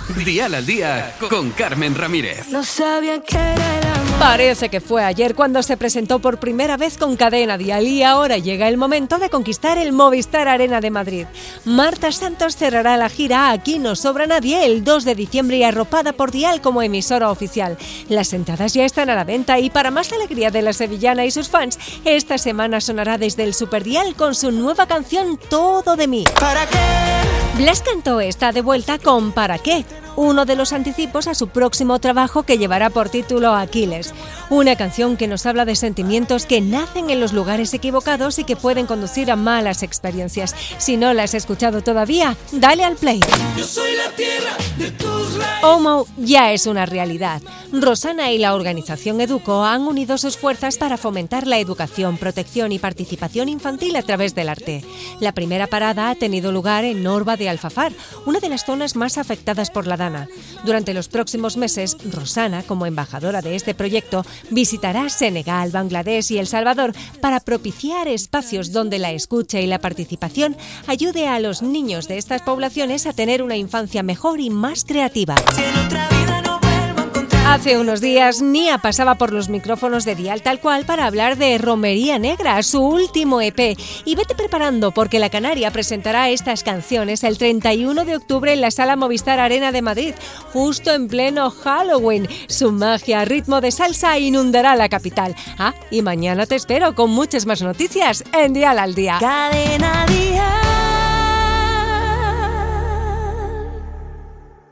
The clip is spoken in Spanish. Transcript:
Dial al Día con Carmen Ramírez. No sabía que era el amor. Parece que fue ayer cuando se presentó por primera vez con Cadena Dial y ahora llega el momento de conquistar el Movistar Arena de Madrid. Marta Santos cerrará la gira Aquí no sobra nadie el 2 de diciembre y arropada por Dial como emisora oficial. Las entradas ya están a la venta y para más alegría de la sevillana y sus fans, esta semana sonará desde el Super Dial con su nueva canción Todo de mí. ¿Para qué? Blas Cantó está de vuelta con ¿Para qué?, uno de los anticipos a su próximo trabajo que llevará por título Aquiles. Una canción que nos habla de sentimientos que nacen en los lugares equivocados y que pueden conducir a malas experiencias. Si no la has escuchado todavía, dale al play. Yo soy la tierra de tus raíces. Homo ya es una realidad. Rosana y la organización Educo han unido sus fuerzas para fomentar la educación, protección y participación infantil a través del arte. La primera parada ha tenido lugar en Orba de Alfafar, una de las zonas más afectadas por la Dana. Durante los próximos meses, Rosana, como embajadora de este proyecto, visitará Senegal, Bangladesh y El Salvador para propiciar espacios donde la escucha y la participación ayude a los niños de estas poblaciones a tener una infancia mejor y más creativa. Hace unos días, Nia pasaba por los micrófonos de Dial Tal Cual para hablar de Romería Negra, su último EP. Y vete preparando porque la Canaria presentará estas canciones el 31 de octubre en la Sala Movistar Arena de Madrid, justo en pleno Halloween. Su magia a ritmo de salsa inundará la capital. Y mañana te espero con muchas más noticias en Dial al Día. Cadena Dial.